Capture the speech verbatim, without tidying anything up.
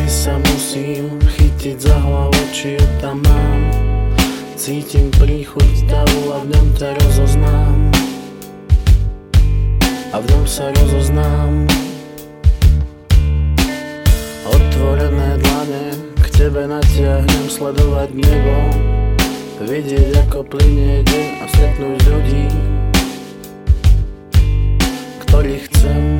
Niekedy sa musím chytiť za hlavu, či ju tam mám. Cítim príchuť davu a v ňom ťa rozoznám. A v ňom sa rozoznám. Otvorené dlane k tebe natiahnem, sledovať nebo, vidieť ako plynie deň a stretnúť ľudí, ktorých chcem.